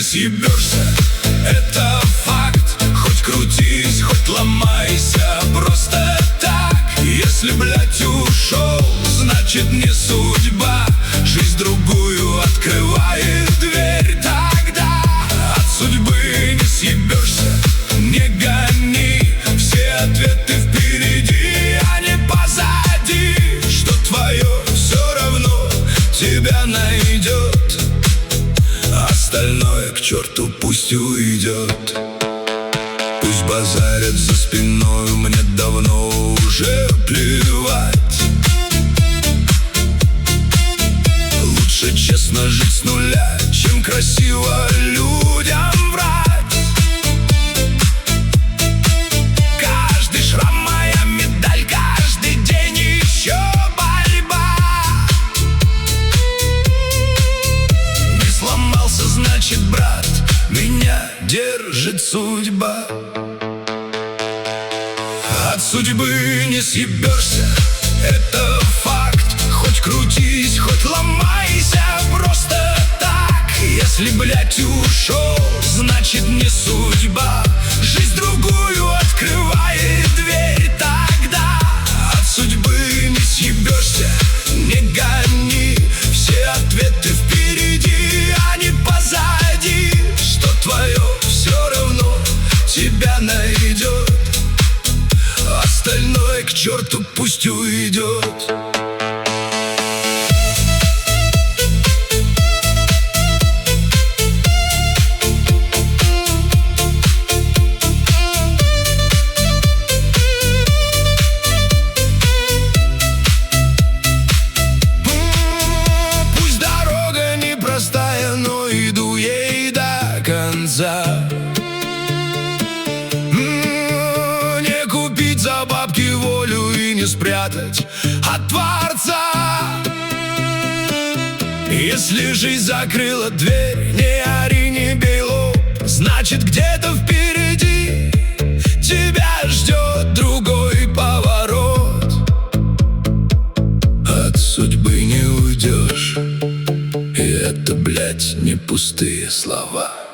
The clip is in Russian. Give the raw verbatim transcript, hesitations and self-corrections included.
съебешься, это факт. Хоть крутись, хоть ломайся, просто так. Если, блядь, ушел, значит не судьба. Жизнь другую открывает дверь. Тогда от судьбы не съебешься, не гони. Все ответы впереди, а не позади. Что твое все равно тебя найдет. Остальное к черту пусть уйдет. Пусть базарят за спиной, мне давно уже плевать. Лучше честно жить с нуля, чем красиво людям врать. Каждый шрам моя медаль, каждый день еще борьба. Не сломался, значит, брат, меня держит судьба. От судьбы не съебешься, это факт. Хоть крутись, хоть ломайся, просто так. Если, блядь, ушел, значит не судьба. Жизнь другую открывает дверь. Тогда от судьбы не съебешься, не гони. Все ответы впереди, а не позади. Что твое все равно тебя найдет. Остальное к черту пусть уйдет. Пусть дорога непростая, но иду ей до конца. За бабки волю и не спрятать от Творца. Если жизнь закрыла дверь, не ори, не бей лоб, значит где-то впереди тебя ждет другой поворот. От судьбы не уйдешь, и это, блядь, не пустые слова.